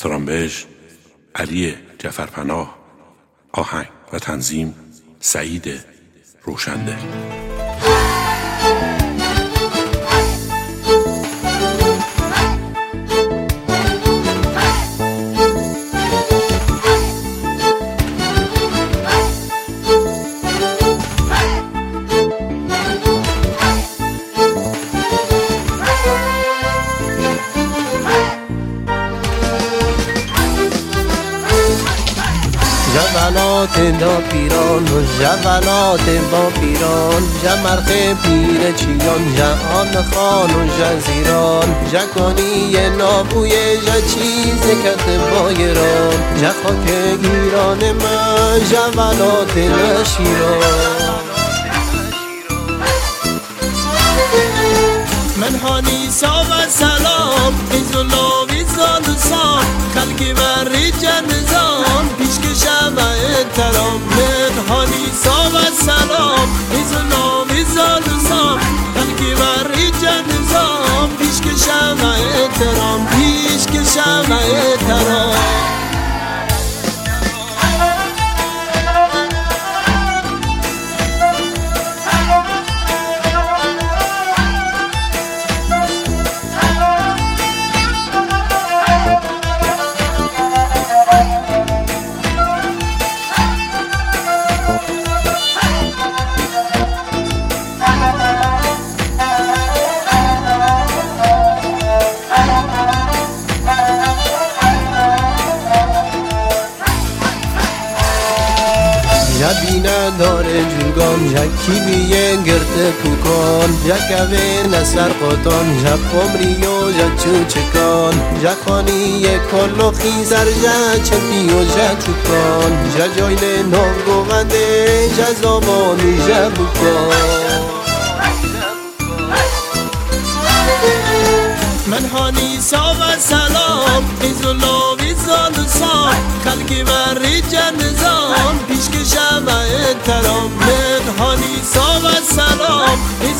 استرامبژ علی جعفرپناه، آهنگ و تنظیم سعید روشندل. جولات دا پیران و جولات با پیران، جمرخ پیر چیان، جهان خان و جزیران، جکانی نابوی جچیز کت بایران، جخاک گیران من جولات نشیران. من هانی ساو سلام ایزولا ویزان سام خلقی و ریجن نظام پیشکشم احترام. من هانی ساو سلام ایزولا ویزان سام خلقی و ریجن نظام پیشکشم احترام، پیشکشم احترام. جبینه داره جوگان، جکی بیه گرد کوکان، جکوه نسر قطان، جب عمری و جچو چکان، جخانی کلو خیزر جچپی و جچوکان، ججاین نام گوغنده جزابانی جبوکان. من هانی ساو سلام ایزولا ویزان سام خلقی و ریجن نظام پیشکشم احترام. من هانی ساو سلام